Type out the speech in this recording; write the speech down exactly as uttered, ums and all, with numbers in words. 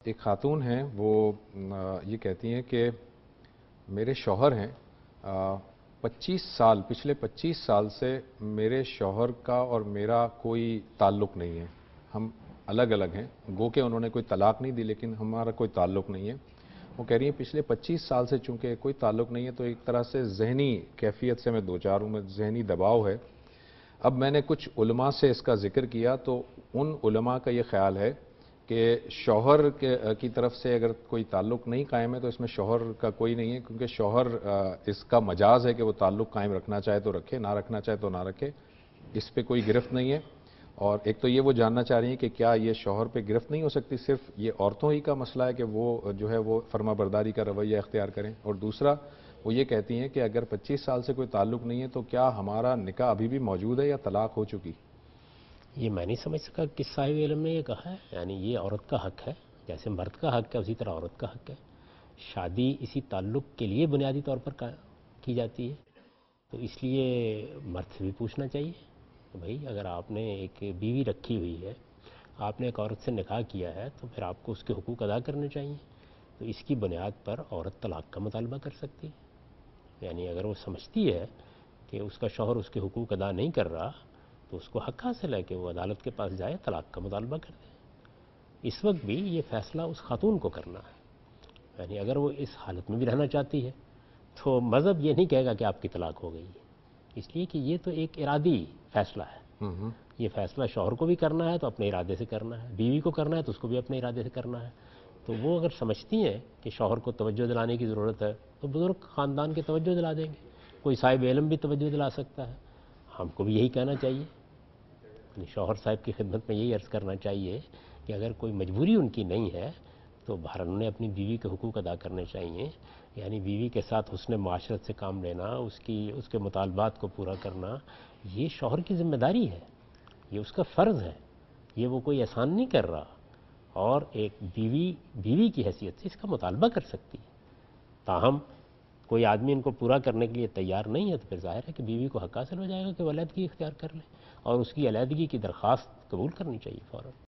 ایک خاتون ہیں، وہ یہ کہتی ہیں کہ میرے شوہر ہیں، پچیس سال پچھلے پچیس سال سے میرے شوہر کا اور میرا کوئی تعلق نہیں ہے، ہم الگ الگ ہیں، گو کہ انہوں نے کوئی طلاق نہیں دی لیکن ہمارا کوئی تعلق نہیں ہے۔ وہ کہہ رہی ہیں پچھلے پچیس سال سے چونکہ کوئی تعلق نہیں ہے تو ایک طرح سے ذہنی کیفیت سے میں دو چار ہوں، میں ذہنی دباؤ ہے۔ اب میں نے کچھ علماء سے اس کا ذکر کیا تو ان علماء کا یہ خیال ہے کہ شوہر کی طرف سے اگر کوئی تعلق نہیں قائم ہے تو اس میں شوہر کا کوئی نہیں ہے، کیونکہ شوہر اس کا مجاز ہے کہ وہ تعلق قائم رکھنا چاہے تو رکھے، نہ رکھنا چاہے تو نہ رکھے، اس پہ کوئی گرفت نہیں ہے۔ اور ایک تو یہ وہ جاننا چاہ رہی ہیں کہ کیا یہ شوہر پہ گرفت نہیں ہو سکتی، صرف یہ عورتوں ہی کا مسئلہ ہے کہ وہ جو ہے وہ فرما برداری کا رویہ اختیار کریں، اور دوسرا وہ یہ کہتی ہیں کہ اگر پچیس سال سے کوئی تعلق نہیں ہے تو کیا ہمارا نکاح ابھی بھی موجود ہے یا طلاق ہو چکی؟ یہ میں نہیں سمجھ سکا کس صاحب علم نے یہ کہا ہے، یعنی یہ عورت کا حق ہے، جیسے مرد کا حق ہے اسی طرح عورت کا حق ہے۔ شادی اسی تعلق کے لیے بنیادی طور پر کی جاتی ہے، تو اس لیے مرد سے بھی پوچھنا چاہیے کہ بھائی اگر آپ نے ایک بیوی رکھی ہوئی ہے، آپ نے ایک عورت سے نکاح کیا ہے تو پھر آپ کو اس کے حقوق ادا کرنے چاہیے، تو اس کی بنیاد پر عورت طلاق کا مطالبہ کر سکتی ہے۔ یعنی اگر وہ سمجھتی ہے کہ اس کا شوہر اس کے حقوق ادا نہیں کر رہا تو اس کو حق حاصل ہے کہ وہ عدالت کے پاس جائے، طلاق کا مطالبہ کر دے۔ اس وقت بھی یہ فیصلہ اس خاتون کو کرنا ہے، یعنی اگر وہ اس حالت میں بھی رہنا چاہتی ہے تو مذہب یہ نہیں کہے گا کہ آپ کی طلاق ہو گئی ہے، اس لیے کہ یہ تو ایک ارادی فیصلہ ہے۔ یہ فیصلہ شوہر کو بھی کرنا ہے تو اپنے ارادے سے کرنا ہے، بیوی کو کرنا ہے تو اس کو بھی اپنے ارادے سے کرنا ہے۔ تو وہ اگر سمجھتی ہیں کہ شوہر کو توجہ دلانے کی ضرورت ہے تو بزرگ خاندان کے توجہ دلا دیں گے، کوئی صاحب علم بھی توجہ دلا سکتا ہے۔ ہم کو بھی یہی کہنا چاہیے، شوہر صاحب کی خدمت میں یہی عرض کرنا چاہیے کہ اگر کوئی مجبوری ان کی نہیں ہے تو بہر انہیں اپنی بیوی کے حقوق ادا کرنے چاہیے، یعنی بیوی کے ساتھ حسن معاشرت سے کام لینا، اس کی اس کے مطالبات کو پورا کرنا، یہ شوہر کی ذمہ داری ہے، یہ اس کا فرض ہے، یہ وہ کوئی احسان نہیں کر رہا، اور ایک بیوی بیوی کی حیثیت سے اس کا مطالبہ کر سکتی ہے۔ تاہم کوئی آدمی ان کو پورا کرنے کے لیے تیار نہیں ہے تو پھر ظاہر ہے کہ بیوی کو حق حاصل ہو جائے گا کہ وہ علیحدگی اختیار کر لے، اور اس کی علیحدگی کی درخواست قبول کرنی چاہیے فوراً۔